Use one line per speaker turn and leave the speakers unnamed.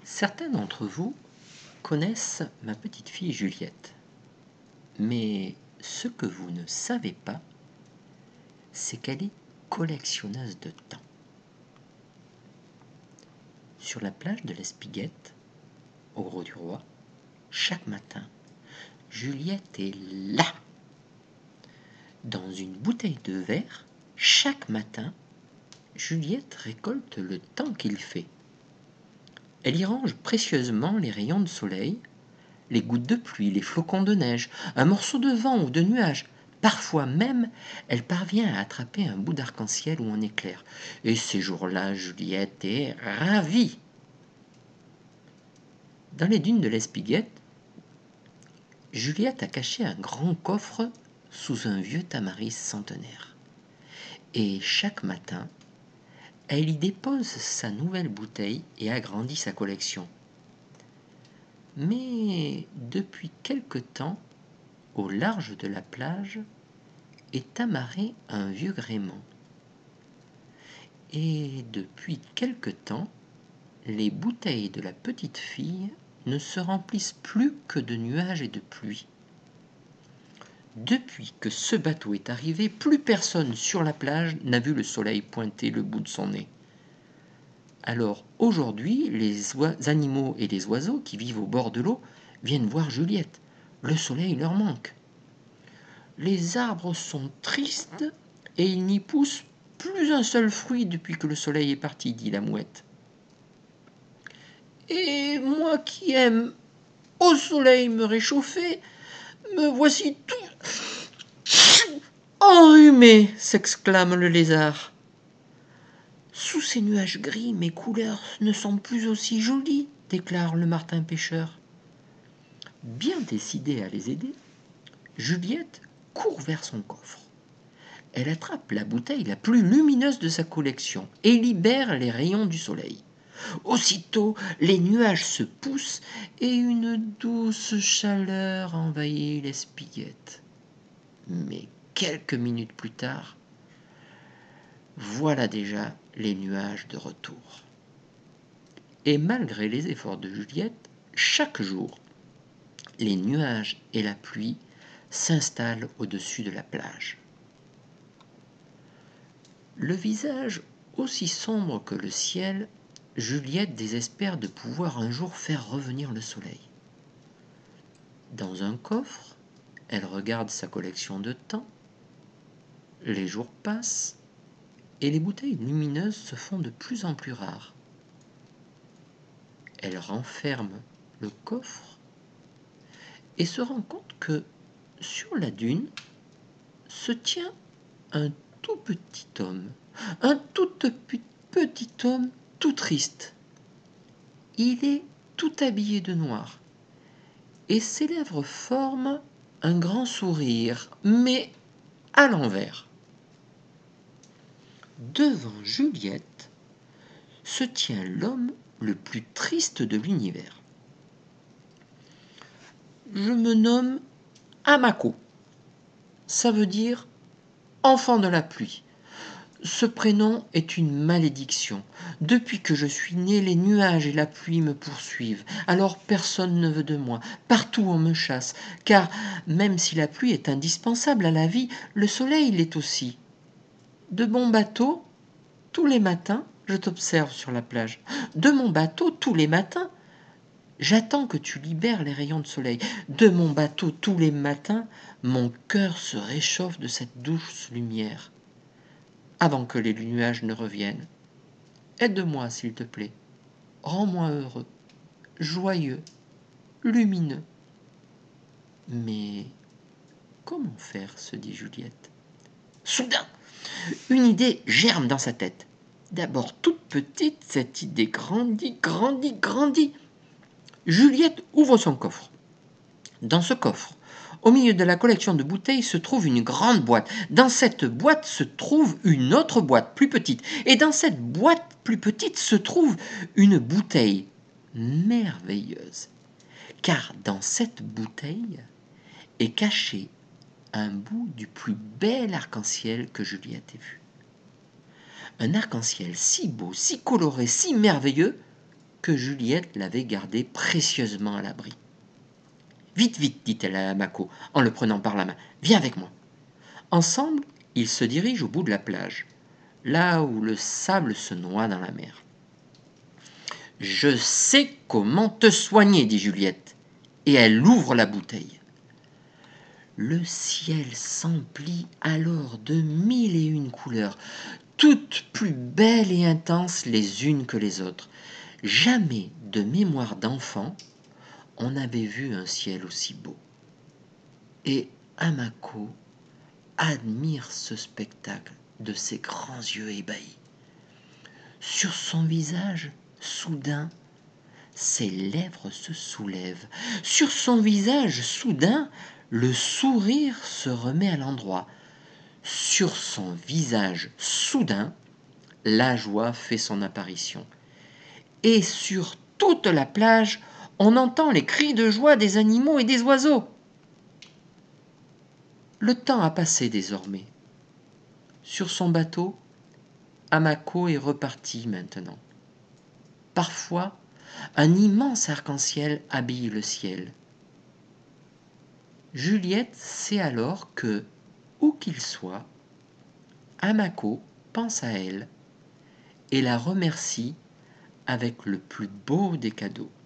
Certains d'entre vous connaissent ma petite fille Juliette. Mais ce que vous ne savez pas, c'est qu'elle est collectionneuse de temps. Sur la plage de l'Espiguette, au Grau-du-Roi, chaque matin, Juliette est là. Dans une bouteille de verre, chaque matin, Juliette récolte le temps qu'il fait. Elle y range précieusement les rayons de soleil, les gouttes de pluie, les flocons de neige, un morceau de vent ou de nuage. Parfois même, elle parvient à attraper un bout d'arc-en-ciel ou un éclair. Et ces jours-là, Juliette est ravie. Dans les dunes de l'Espiguette, Juliette a caché un grand coffre sous un vieux tamaris centenaire. Et chaque matin, elle y dépose sa nouvelle bouteille et agrandit sa collection. Mais depuis quelque temps, au large de la plage, est amarré un vieux gréement. Et depuis quelque temps, les bouteilles de la petite fille ne se remplissent plus que de nuages et de pluie. Depuis que ce bateau est arrivé, plus personne sur la plage n'a vu le soleil pointer le bout de son nez. Alors aujourd'hui, les animaux et les oiseaux qui vivent au bord de l'eau viennent voir Juliette. Le soleil leur manque. Les arbres sont tristes et il n'y pousse plus un seul fruit depuis que le soleil est parti, dit la mouette. Et moi qui aime au soleil me réchauffer, me voici tout enrhumé, s'exclame le lézard. Sous ces nuages gris, mes couleurs ne sont plus aussi jolies, déclare le martin pêcheur. Bien décidée à les aider, Juliette court vers son coffre. Elle attrape la bouteille la plus lumineuse de sa collection et libère les rayons du soleil. Aussitôt, les nuages se poussent et une douce chaleur envahit l'Espiguette. Mais quelques minutes plus tard, voilà déjà les nuages de retour. Et malgré les efforts de Juliette, chaque jour, les nuages et la pluie s'installent au-dessus de la plage. Le visage aussi sombre que le ciel, Juliette désespère de pouvoir un jour faire revenir le soleil. Dans un coffre, elle regarde sa collection de temps. Les jours passent et les bouteilles lumineuses se font de plus en plus rares. Elle renferme le coffre et se rend compte que sur la dune se tient un tout petit homme, un tout petit homme tout triste. Il est tout habillé de noir et ses lèvres forment un grand sourire, mais à l'envers. Devant Juliette se tient l'homme le plus triste de l'univers. Je me nomme Amako. Ça veut dire enfant de la pluie. Ce prénom est une malédiction. Depuis que je suis né, les nuages et la pluie me poursuivent. Alors personne ne veut de moi. Partout on me chasse. Car même si la pluie est indispensable à la vie, le soleil l'est aussi. De mon bateau, tous les matins, je t'observe sur la plage. De mon bateau, tous les matins, j'attends que tu libères les rayons de soleil. De mon bateau, tous les matins, mon cœur se réchauffe de cette douce lumière. Avant que les nuages ne reviennent, aide-moi, s'il te plaît. Rends-moi heureux, joyeux, lumineux. Mais comment faire, se dit Juliette. Soudain, une idée germe dans sa tête. D'abord toute petite, cette idée grandit. Juliette ouvre son coffre. Dans ce coffre, au milieu de la collection de bouteilles se trouve une grande boîte. Dans cette boîte se trouve une autre boîte plus petite. Et dans cette boîte plus petite se trouve une bouteille merveilleuse. Car dans cette bouteille est caché un bout du plus bel arc-en-ciel que Juliette ait vu. Un arc-en-ciel si beau, si coloré, si merveilleux, que Juliette l'avait gardé précieusement à l'abri. Vite, vite, dit-elle à Mako en le prenant par la main. Viens avec moi. Ensemble, ils se dirigent au bout de la plage, là où le sable se noie dans la mer. Je sais comment te soigner, dit Juliette, et elle ouvre la bouteille. Le ciel s'emplit alors de 1001 couleurs, toutes plus belles et intenses les unes que les autres. Jamais de mémoire d'enfant on n'avait vu un ciel aussi beau. Et Hamako admire ce spectacle de ses grands yeux ébahis. Sur son visage, soudain, ses lèvres se soulèvent. Sur son visage, soudain, le sourire se remet à l'endroit. Sur son visage, soudain, la joie fait son apparition. Et sur toute la plage, on entend les cris de joie des animaux et des oiseaux. Le temps a passé désormais. Sur son bateau, Hamako est reparti maintenant. Parfois, un immense arc-en-ciel habille le ciel. Juliette sait alors que, où qu'il soit, Hamako pense à elle et la remercie avec le plus beau des cadeaux.